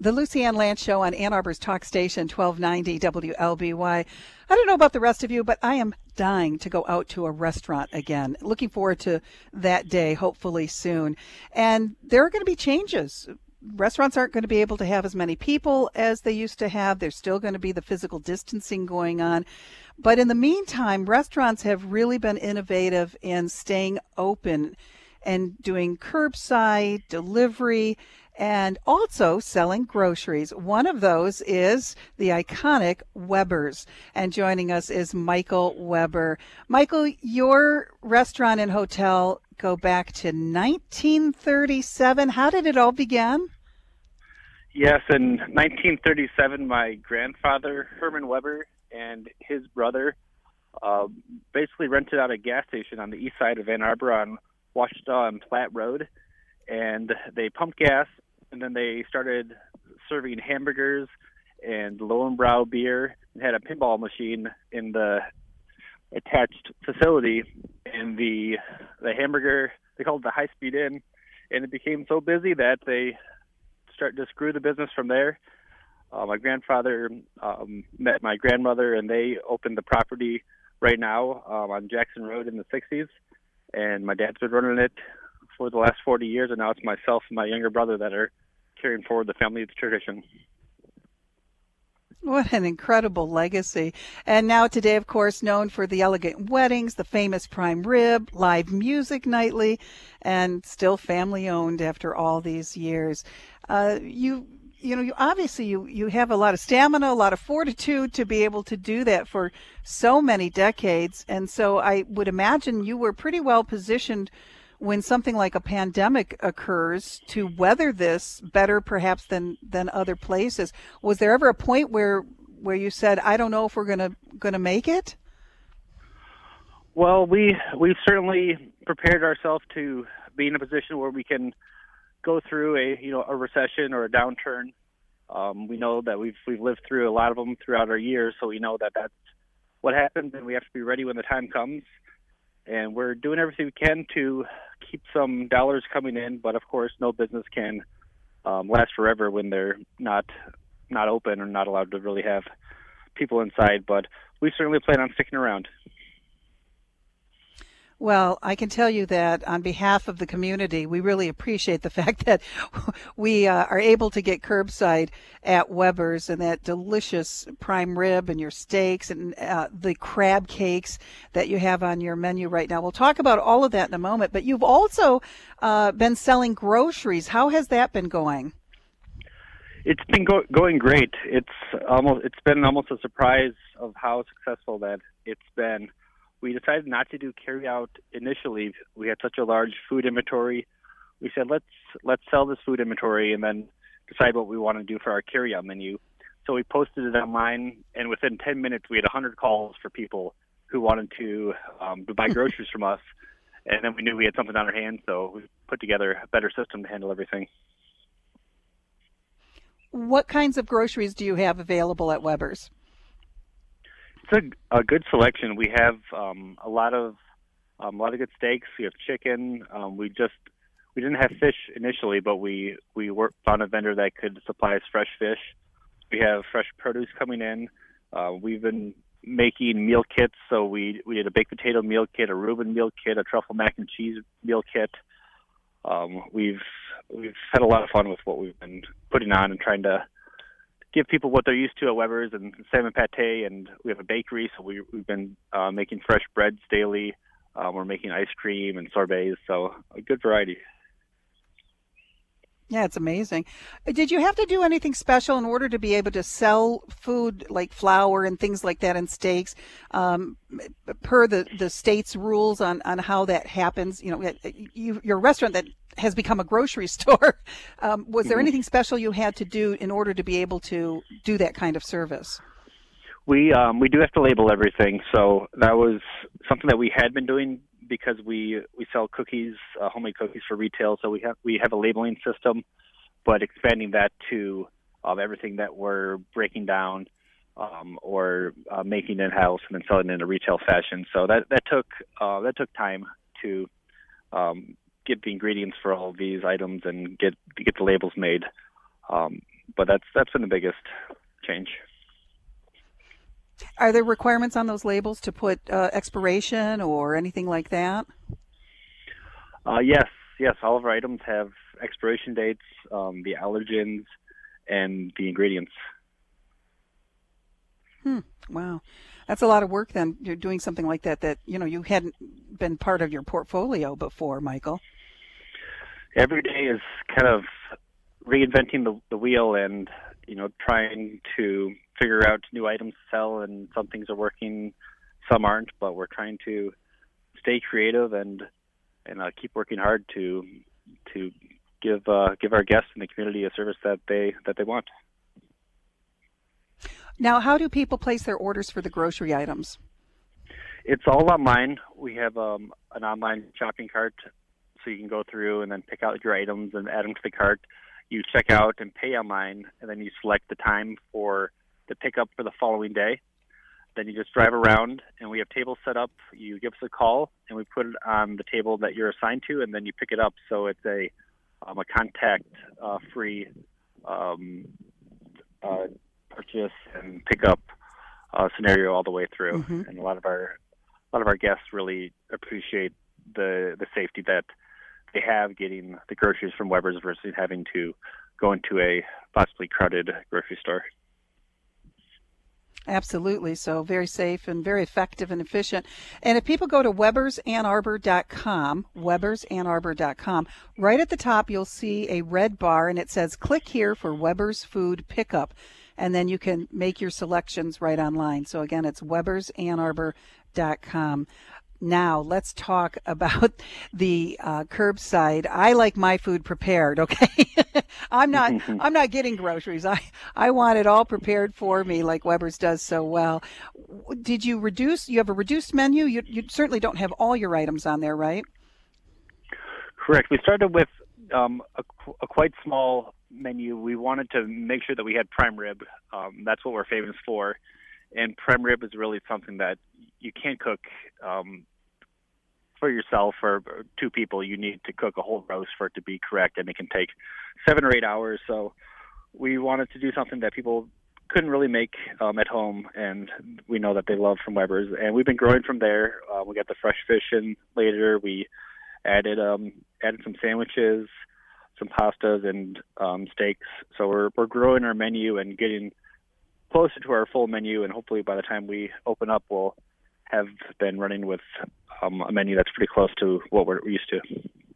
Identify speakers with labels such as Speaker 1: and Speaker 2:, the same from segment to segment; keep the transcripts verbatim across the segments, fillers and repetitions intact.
Speaker 1: The Lucy Ann Lance Show on Ann Arbor's Talk Station, twelve ninety W L B Y. I don't know about the rest of you, but I am dying to go out to a restaurant again. Looking forward to that day, hopefully soon. And there are going to be changes. Restaurants aren't going to be able to have as many people as they used to have. There's still going to be the physical distancing going on. But in the meantime, restaurants have really been innovative in staying open and doing curbside delivery and also selling groceries. One of those is the iconic Weber's. And joining us is Michael Weber. Michael, your restaurant and hotel go back to nineteen thirty-seven. How did it all begin?
Speaker 2: Yes, in nineteen thirty-seven, my grandfather, Herman Weber, and his brother uh, basically rented out a gas station on the east side of Ann Arbor on Washita and Platte Road. And they pumped gas, and then they started serving hamburgers and Lowenbrau beer and had a pinball machine in the attached facility. And the the hamburger, they called it the High Speed Inn, and it became so busy that they started to screw the business from there. Uh, my grandfather um, met my grandmother, and they opened the property right now um, on Jackson Road in the sixties. And my dad's been running it for the last forty years, and now it's myself and my younger brother that are carrying forward the family tradition.
Speaker 1: What an incredible legacy. And now today, of course, known for the elegant weddings, the famous prime rib, live music nightly, and still family owned after all these years. Uh, you you know, you obviously you, you have a lot of stamina, a lot of fortitude to be able to do that for so many decades. And so I would imagine you were pretty well positioned when something like a pandemic occurs to weather this better perhaps than, than other places. Was there ever a point where where you said, I don't know if we're gonna gonna make it?
Speaker 2: Well, we we've certainly prepared ourselves to be in a position where we can go through a you know a recession or a downturn. Um, we know that we've we've lived through a lot of them throughout our years, so we know that that's what happens, and we have to be ready when the time comes. And we're doing everything we can to keep some dollars coming in, but of course, no business can um, last forever when they're not not open or not allowed to really have people inside. But we certainly plan on sticking around.
Speaker 1: Well, I can tell you that on behalf of the community, we really appreciate the fact that we uh, are able to get curbside at Weber's, and that delicious prime rib and your steaks and uh, the crab cakes that you have on your menu right now. We'll talk about all of that in a moment, but you've also uh, been selling groceries. How has that been going?
Speaker 2: It's been go- going great. It's almost it's been almost a surprise of how successful that it's been. We decided not to do carry out initially. We had such a large food inventory. We said, let's let's sell this food inventory and then decide what we want to do for our carry out menu. So we posted it online, and within ten minutes, we had one hundred calls for people who wanted to, um, to buy groceries from us. And then we knew we had something on our hands, so we put together a better system to handle everything.
Speaker 1: What kinds of groceries do you have available at Weber's?
Speaker 2: It's a, a good selection. We have um, a lot of um, a lot of good steaks. We have chicken. Um, we just we didn't have fish initially, but we we worked, found a vendor that could supply us fresh fish. We have fresh produce coming in. Uh, we've been making meal kits, so we we did a baked potato meal kit, a Reuben meal kit, a truffle mac and cheese meal kit. Um, we've we've had a lot of fun with what we've been putting on and trying to give people what they're used to at Weber's, and salmon pate, and we have a bakery, so we, we've been uh, making fresh breads daily. Um, we're making ice cream and sorbets, so a good variety.
Speaker 1: Yeah, it's amazing. Did you have to do anything special in order to be able to sell food like flour and things like that and steaks um, per the, the state's rules on, on how that happens? You know, you, your restaurant that has become a grocery store. Um, was there anything special you had to do in order to be able to do that kind of service?
Speaker 2: We um, we do have to label everything, so that was something that we had been doing because we we sell cookies, uh, homemade cookies for retail. So we have we have a labeling system, but expanding that to um, everything that we're breaking down um, or uh, making in house and then selling in a retail fashion. So that that took uh, that took time to um, get the ingredients for all of these items and get get the labels made. Um, but that's that's been the biggest change.
Speaker 1: Are there requirements on those labels to put uh, expiration or anything like that?
Speaker 2: Uh, yes, yes. All of our items have expiration dates, um, the allergens, and the ingredients.
Speaker 1: Hmm. Wow. That's a lot of work then. You're doing something like that that, you know, you hadn't been part of your portfolio before, Michael.
Speaker 2: Every day is kind of reinventing the, the wheel and, you know, trying to figure out new items to sell, and some things are working, some aren't, but we're trying to stay creative and and uh, keep working hard to to give uh, give our guests in the community a service that they that they want.
Speaker 1: Now, how do people place their orders for the grocery items?
Speaker 2: It's all online. We have um, an online shopping cart, so you can go through and then pick out your items and add them to the cart. You check out and pay online, and then you select the time for the pickup for the following day. Then you just drive around, and we have tables set up. You give us a call, and we put it on the table that you're assigned to, and then you pick it up. So it's a um, a contact-free uh, um, uh, purchase and pickup uh, scenario all the way through. Mm-hmm. And a lot of our a lot of our guests really appreciate the the safety that they have getting the groceries from Weber's versus having to go into a possibly crowded grocery store.
Speaker 1: Absolutely. So very safe and very effective and efficient. And if people go to Webers Ann Arbor dot com, Webers Ann Arbor dot com, right at the top you'll see a red bar, and it says click here for Weber's Food Pickup. And then you can make your selections right online. So again, it's Webers Ann Arbor dot com. Now, let's talk about the uh, curbside. I like my food prepared, okay? I'm not I'm not getting groceries. I, I want it all prepared for me like Weber's does so well. Did you reduce, you have a reduced menu? You, you certainly don't have all your items on there, right?
Speaker 2: Correct. We started with um, a, a quite small menu. We wanted to make sure that we had prime rib. Um, that's what we're famous for. And prime rib is really something that you can't cook um, for yourself or two people. You need to cook a whole roast for it to be correct, and it can take seven or eight hours. So we wanted to do something that people couldn't really make um, at home, and we know that they love from Weber's. And we've been growing from there. Uh, we got the fresh fish in later. We added um, added some sandwiches, some pastas, and um, steaks. So we're we're growing our menu and getting closer to our full menu, and hopefully by the time we open up, we'll have been running with um, a menu that's pretty close to what we're used to.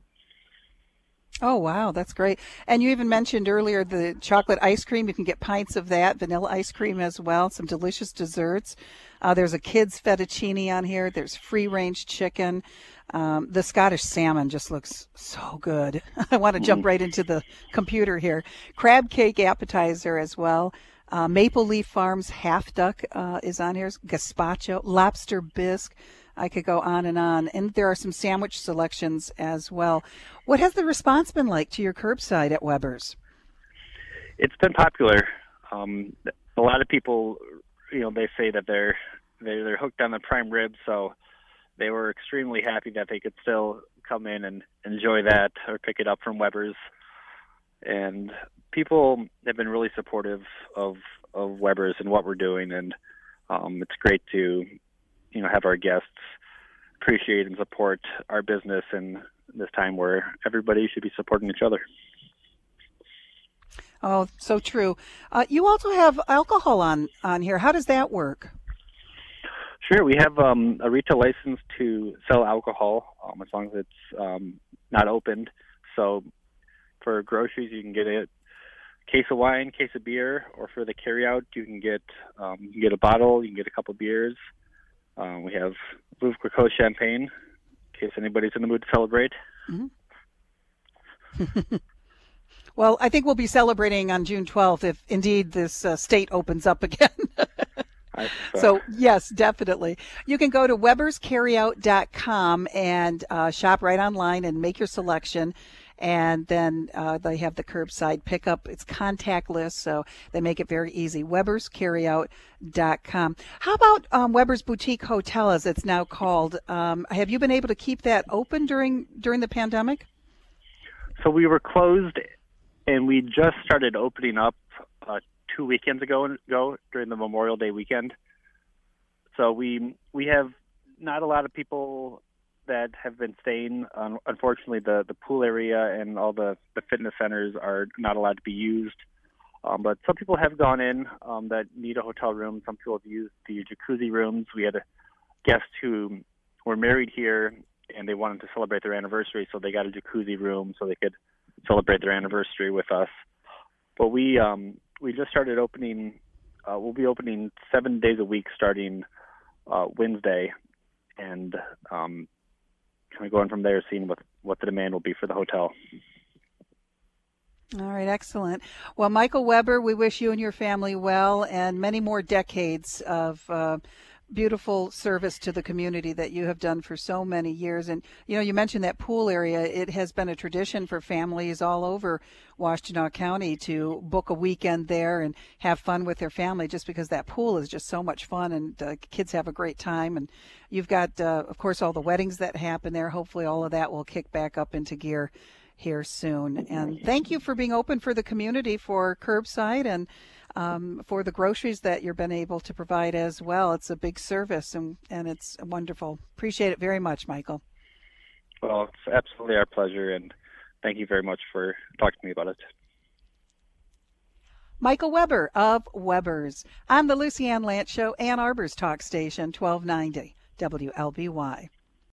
Speaker 1: Oh, wow, that's great. And you even mentioned earlier the chocolate ice cream. You can get pints of that, vanilla ice cream as well, some delicious desserts. Uh, there's a kid's fettuccine on here. There's free-range chicken. Um, the Scottish salmon just looks so good. I want to jump right into the computer here. Crab cake appetizer as well. Uh, Maple Leaf Farms half duck uh, is on here. Gazpacho, lobster bisque. I could go on and on. And there are some sandwich selections as well. What has the response been like to your curbside at Weber's?
Speaker 2: It's been popular. Um, a lot of people, you know, they say that they're they're, they're hooked on the prime rib, so they were extremely happy that they could still come in and enjoy that or pick it up from Weber's. And people have been really supportive of, of Weber's and what we're doing, and um, it's great to, you know, have our guests appreciate and support our business in this time where everybody should be supporting each other.
Speaker 1: Oh, so true. Uh, you also have alcohol on, on here. How does that work?
Speaker 2: Sure. We have um, a retail license to sell alcohol um, as long as it's um, not opened. So for groceries, you can get a case of wine, case of beer, or for the carryout, you can get um, you can get a bottle, you can get a couple beers. Um, we have Veuve Clicquot champagne, in case anybody's in the mood to celebrate.
Speaker 1: Mm-hmm. Well, I think we'll be celebrating on June twelfth if indeed this uh, state opens up again.
Speaker 2: I, uh,
Speaker 1: so, yes, definitely. You can go to Webers Carryout dot com and uh, shop right online and make your selection. And then uh, they have the curbside pickup. It's contactless, so they make it very easy. Webers Carryout dot com. How about um, Weber's Boutique Hotel, as it's now called? Um, have you been able to keep that open during during the pandemic?
Speaker 2: So we were closed, and we just started opening up two weekends ago, ago during the Memorial Day weekend. So we we have not a lot of people that have been staying. Um, unfortunately, the, the pool area and all the, the fitness centers are not allowed to be used. Um, but some people have gone in um, that need a hotel room. Some people have used the jacuzzi rooms. We had a guest who were married here, and they wanted to celebrate their anniversary, so they got a jacuzzi room so they could celebrate their anniversary with us. But we um, we just started opening. Uh, we'll be opening seven days a week starting uh, Wednesday, and um, kind of going from there, seeing what what the demand will be for the hotel.
Speaker 1: All right, excellent. Well, Michael Weber, we wish you and your family well and many more decades of uh, beautiful service to the community that you have done for so many years. And, you know, you mentioned that pool area. It has been a tradition for families all over Washtenaw County to book a weekend there and have fun with their family, just because that pool is just so much fun and uh, kids have a great time. And you've got, uh, of course, all the weddings that happen there. Hopefully all of that will kick back up into gear here soon. And thank you for being open for the community for curbside and um, for the groceries that you've been able to provide as well. It's a big service, and, and it's wonderful. Appreciate it very much, Michael.
Speaker 2: Well, it's absolutely our pleasure, and thank you very much for talking to me about it.
Speaker 1: Michael Weber of Weber's on the Lucy Ann Lance Show, Ann Arbor's Talk Station, twelve ninety W L B Y.